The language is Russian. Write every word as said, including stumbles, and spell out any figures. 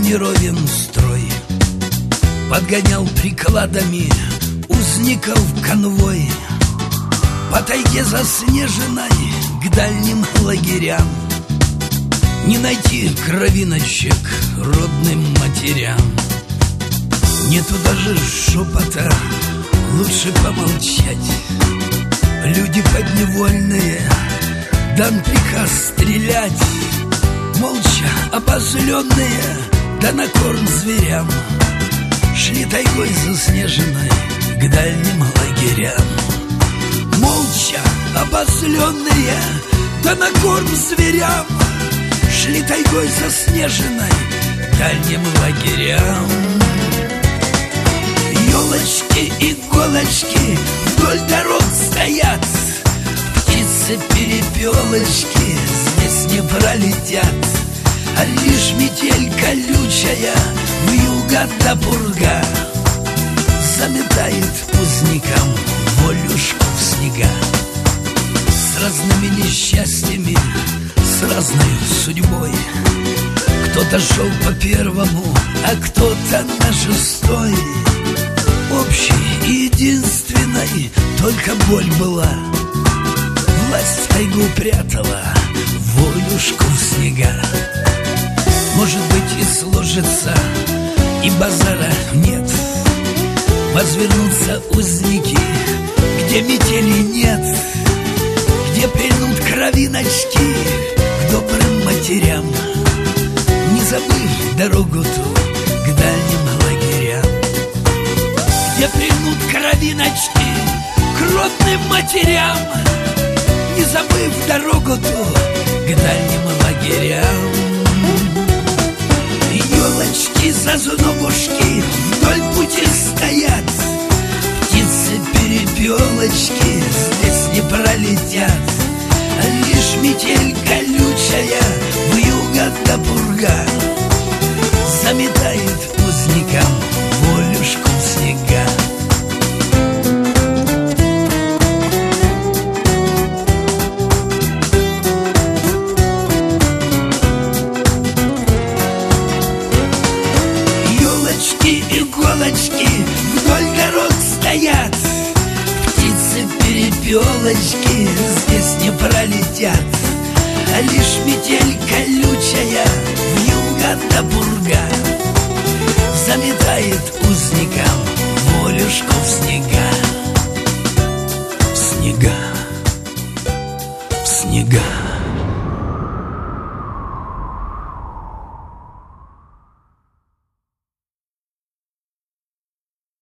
неровен строй, подгонял прикладами узников конвой по тайге заснеженной к дальним лагерям. Не найти кровиночек родным матерям. Нету даже шепота, лучше помолчать. Люди подневольные, дан приказ стрелять. Молча обозленные, да на корм зверям, шли тайгой заснеженной к дальним лагерям. Молча обозленные, да на корм зверям, шли тайгой заснеженной к дальним лагерям. Елочки, иголочки вдоль дорог стоят, птицы-перепелочки здесь не пролетят. А лишь метель колючая, вьюга да пурга заметает узникам волюшку в снега. С разными несчастьями, с разной судьбой. Кто-то шел по первому, а кто-то на шестой. Общей и единственной только боль была. Власть тайгу прятала, волюшку в снега. Может быть, и сложится, и базара нет. Возвернутся узники, где метели нет, где прильнут кровиночки к добрым матерям, не забыв дорогу ту к дальним лагерям. Где прильнут кровиночки к родным матерям, не забыв дорогу ту к дальним лагерям. Елочки, зазнобушки вдоль пути стоят, птицы-перепелочки здесь не пролетят. А лишь метель колючая, вьюга да пурга заметает узникам волюшку в снега. Иголочки вдоль дорог стоят, птицы-перепелочки здесь не пролетят. А лишь метель колючая, вьюга да пурга заметает узникам волюшку в снега. В снега, в снега.